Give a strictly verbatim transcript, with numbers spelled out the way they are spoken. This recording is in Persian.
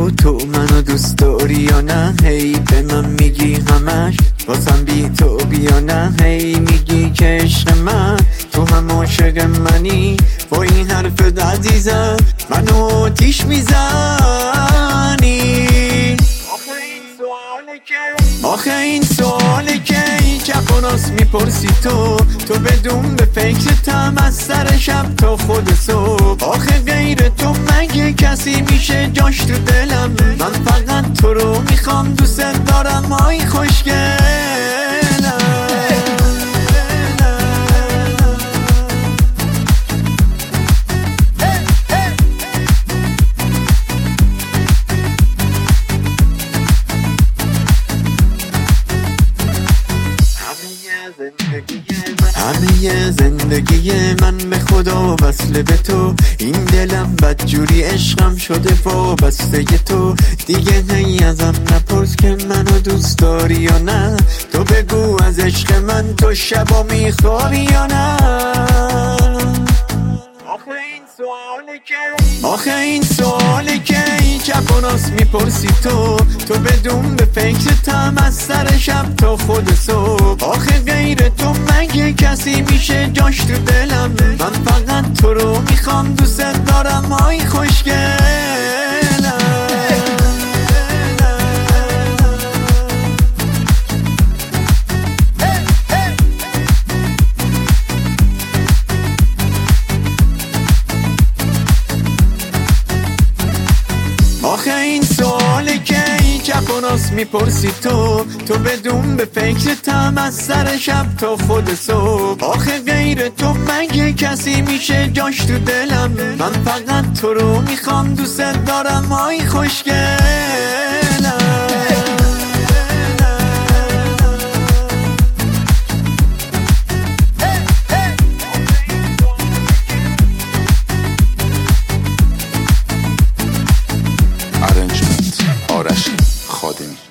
تو تو منو دوست داری یا نه؟ هی به من میگی همش واسم بی تو بیا نه. هی میگی که عشق من تو هم عاشق منی، با این حرفت عزیزم منو آتیش میزنی. آخه این سواله که این چپاناس میپرسی تو، تو بدون به فکرتم از سر شب تا خود صبح. آخه غیر تو مگه کسی میشه جاش تو دلم؟ من فقط تو رو میخوام، دوست دارم آی خوشگلم. همه زندگی من به خدا وصله به تو، این دلم بدجوری عشقم شده وابسته تو. دیگه هی ازم نپرس که منو دوست داری یا نه، تو بگو از عشق من تو شبا میخوابی یا نه. آخه این سواله که این چپاناس میپرسی تو، تو بدون به فکرتم از سر شب تا خود صبح. آخه غیر تو مگه کسی میشه جاش تو دلم؟ من فقط تو رو میخوام، دوست دارم آی خوشگلم. آخه این سواله که این چپاناس میپرسی تو، تو بدون به فکرتم از سر شب تا خود صبح. آخه غیر تو مگه کسی میشه جاش تو دلم؟ من فقط تو رو میخوام، دوست دارم آی خوشگلم. ارنجمنت آرش خادمی.